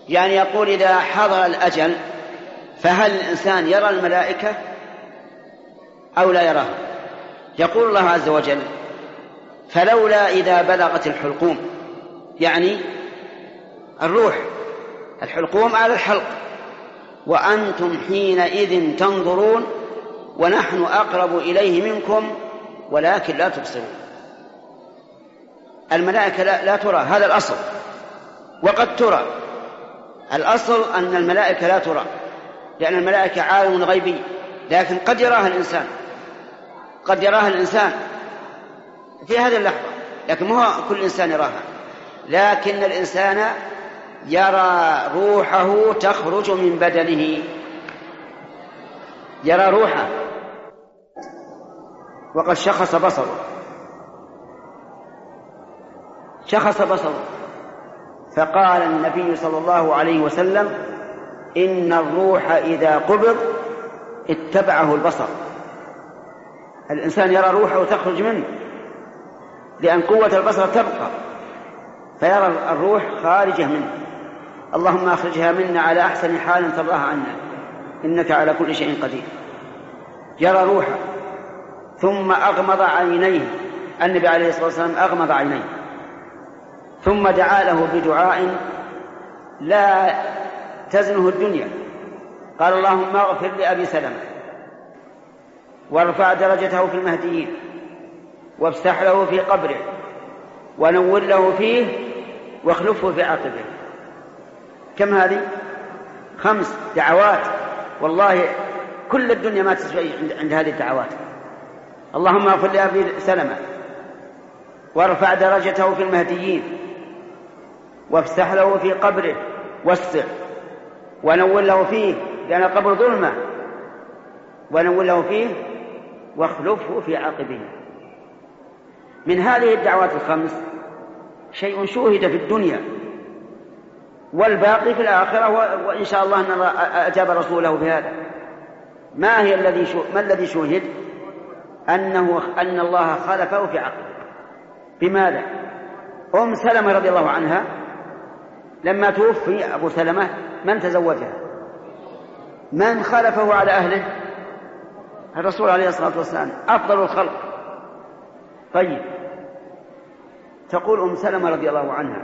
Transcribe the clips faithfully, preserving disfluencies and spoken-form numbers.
يعني يقول إذا حضر الأجل فهل الإنسان يرى الملائكة أو لا يراه؟ يقول الله عز وجل: فلولا إذا بلغت الحلقوم، يعني الروح، الحلقوم على الحلق، وأنتم حينئذ تنظرون ونحن أقرب إليه منكم ولكن لا تبصرون. الملائكة لا, لا ترى، هذا الأصل، وقد ترى. الأصل أن الملائكة لا ترى، لأن الملائكة عالم غيبي، لكن قد يراها الإنسان، قد يراها الإنسان في هذه اللحظة، لكن ما هو كل إنسان يراها. لكن الإنسان يرى روحه تخرج من بدنه، يرى روحه وقد شخص بصره، شخص بصره. فقال النبي صلى الله عليه وسلم: إن الروح إذا قبض اتبعه البصر. الإنسان يرى روحه تخرج منه، لأن قوة البصر تبقى، فيرى الروح خارجة منه. اللهم أخرجها منا على أحسن حال ترضاها عنا، إنك على كل شيء قدير. يرى روحه ثم أغمض عينيه، النبي عليه الصلاة والسلام أغمض عينيه، ثم دعا له بدعاء لا تزنه الدنيا. قال: اللهم اغفر لأبي سلمة وارفع درجته في المهديين وافسح له في قبره ونور له فيه واخلفه في عقبه. كم هذه؟ خمس دعوات، والله كل الدنيا ما تسوي عند هذه الدعوات. اللهم اغفر لأبي سلمة وارفع درجته في المهديين وافسح له في قبره واسع ونور له فيه، لأن القبر ظلمة، ونور له فيه واخلفه في عقبه. من هذه الدعوات الخمس شيء شوهد في الدنيا، والباقي في الآخرة، وإن شاء الله أن أجاب رسوله بهذا. ما هي الذي شو... ما الذي شوهد؟ أنه أن الله خلفه في عقبه. بماذا؟ أم سلمة رضي الله عنها لما توفي أبو سلمة من تزوجها؟ من خلفه على أهله؟ الرسول عليه الصلاة والسلام، أفضل الخلق. طيب، تقول أم سلمة رضي الله عنها: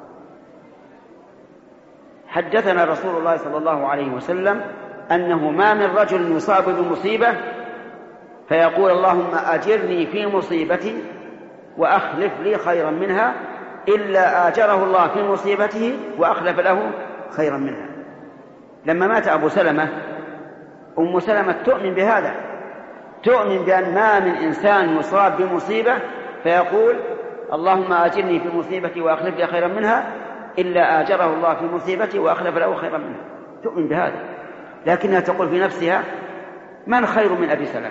حدثنا رسول الله صلى الله عليه وسلم أنه ما من رجل يصاب بمصيبة فيقول: اللهم أجرني في مصيبتي وأخلف لي خيرا منها، إلا آجره الله في مصيبته وأخلف له خيرا منها. لما مات أبو سلمة، أم سلمة تؤمن بهذا، تؤمن بأن ما من إنسان يصاب بمصيبة فيقول: اللهم آجرني في مصيبتي وأخلف لي خيرا منها، إلا آجره الله في مصيبتي وأخلف له خيرا منها. تؤمن بهذا، لكنها تقول في نفسها: من خير من أبي سلمة؟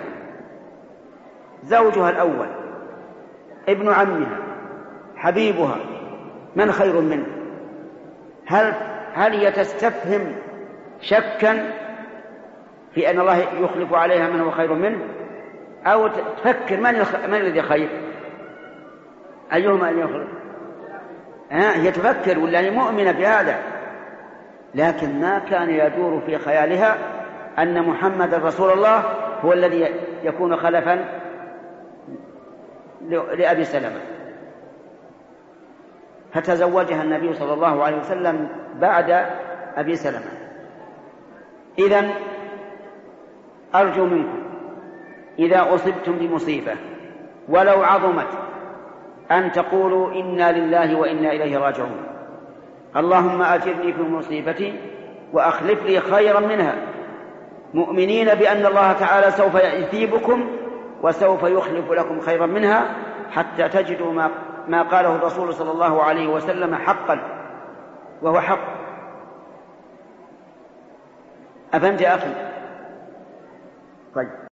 زوجها الأول، ابن عمها، حبيبها، من خير منه؟ هل هل يتستفهم شكا في أن الله يخلف عليها من هو خير منه، أو تفكر من, الخ... من الذي خير؟ أيهما أن يخلف؟ آه هي تفكر ولا هي مؤمنة بهذا، لكن ما كان يدور في خيالها أن محمد رسول الله هو الذي يكون خلفا لأبي سلمة. فتزوجها النبي صلى الله عليه وسلم بعد أبي سلمة. إذن أرجو منكم إذا أصبتم بمصيبة ولو عظمت أن تقولوا: إنا لله وإنا إليه راجعون. اللهم أجرني في مصيبتي وأخلف لي خيرا منها، مؤمنين بأن الله تعالى سوف يثيبكم وسوف يخلف لكم خيرا منها، حتى تجدوا ما, ما قاله الرسول صلى الله عليه وسلم حقا، وهو حق. أفهمت يا أخي؟ طيب.